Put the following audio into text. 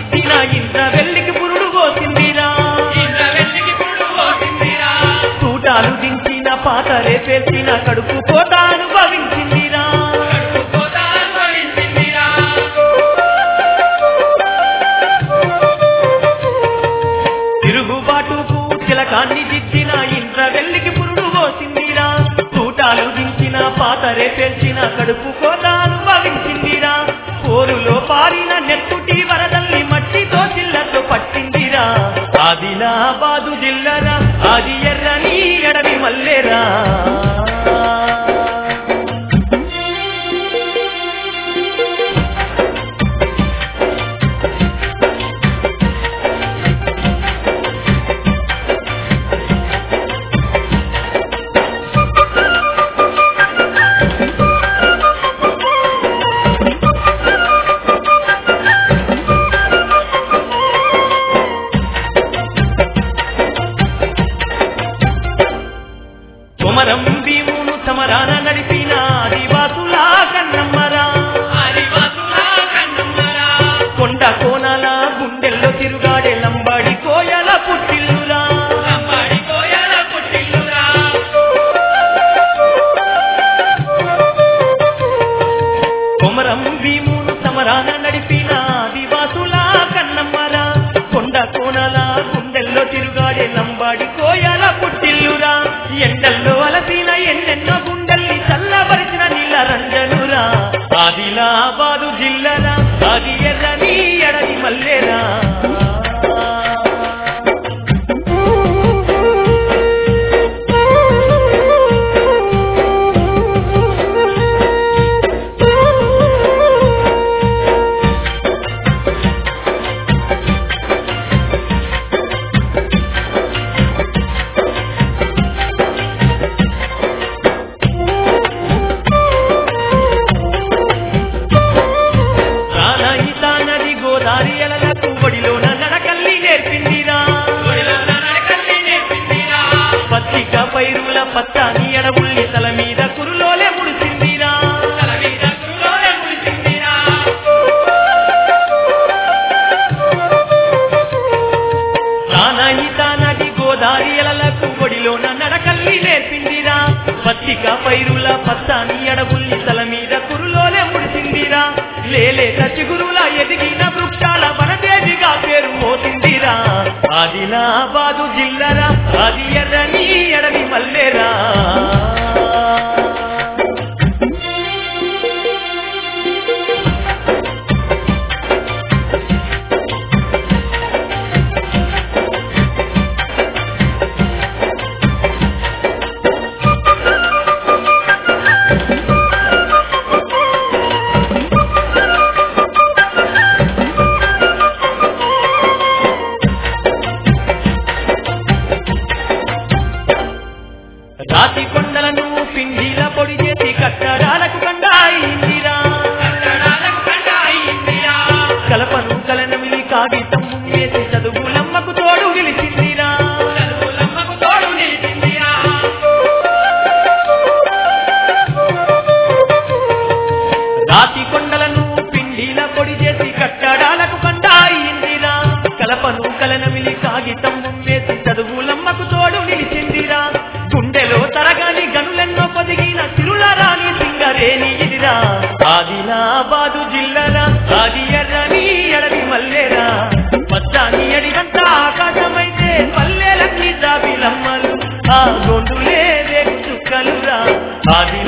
దిద్దిన ఇంద్ర వెల్లికి పురుడు పోసిందిరా తూటాలు దించిన పాతరే పేర్చిన కడుపు కోత అనుభవించిందిరా తిరుగుబాటుకు చిలకాన్ని దిద్దిన ఇంద్ర వెల్లికి పురుడు పోసిందిరా తూటాలు దించిన పాతరే పేర్చిన కడుపు కోత అనుభవించిందిరా పోరులో పారిన నెత్తుటి వరదల్ని మట్టితో చిల్లతో పట్టిందిరా ఆదిలాబాదు జిల్లరా ఆది ఎర్రని ఎడవి మల్లేరా కొమరం భీమును సమరాన నడిపిన ఆదివాసుల కన్నమ్మరా కొండ కోనాల గుండెల్లో తిరుగాడే లంబాడి కోయల పుట్టిల్లురా కొమరం భీమును సమరాన నడిపిన ఆదివాసుల కన్నమ్మరా కొండ కోనాల గుండెల్లో తిరుగాడే లంబాడి కోయల పుట్టిల్లురా ఎండల్లో అలసిన ఎన్నెన్నో గుండెల్ని చల్లబరిచిన నీళ్ళ రంజనురా ఆదిలాబాదు జిల్లరా ఆది ఎర్రని ఎడది మల్లేరా ఒడిలోన నడకల్లి నేర్పిందిరా పచ్చిక పైరుల పచ్చని అడవుల్ని తల మీద కురులోలే ముడిసిందిరా రానాయిత నది గోదారి ఎలలకు ఒడిలోన నడకల్లి నేర్పిందిరా పచ్చిక పైరుల పచ్చని అడవుల్ని తల మీద కురులోలే ముడిసిందిరా లేలేత చిగురుల ఎదిగిన వృక్షాల వనదేవిగా పేరు మోసిందిరా ఆదిలాబాదు జిల్లరా ఆది ఎర్రని ఎడవి మల్లేరా రాతి కొండలను పిండిల పొడి చేసి కట్టడాలకు కండ అయిందిరా కలపను కలనమిలి కాగితం వేసి చదువులమ్మకు తోడు గెలిచిందిరా రాతి కొండలను పిండిల పొడి చేసి కట్టడాలకు కండ అయిందిరా కలపను కలనమిలి కాగితం వేసి చదువులమ్మకు తోడు నిలిచిందిరా గుండెలో తరగాని గనులెన్నో పొదిగిన తిరుల రాణి సింగరేణి ఇదిరా ఆదిలాబాదు జిల్లరా ఆది ఎర్రని ఎడవి మల్లేరా పచ్చాని అడిగంత ఆకాశమైతే పల్లెలన్నీ జాబిలమ్మలు ఆ గొంతులే రేగు చుక్కలురా ఆది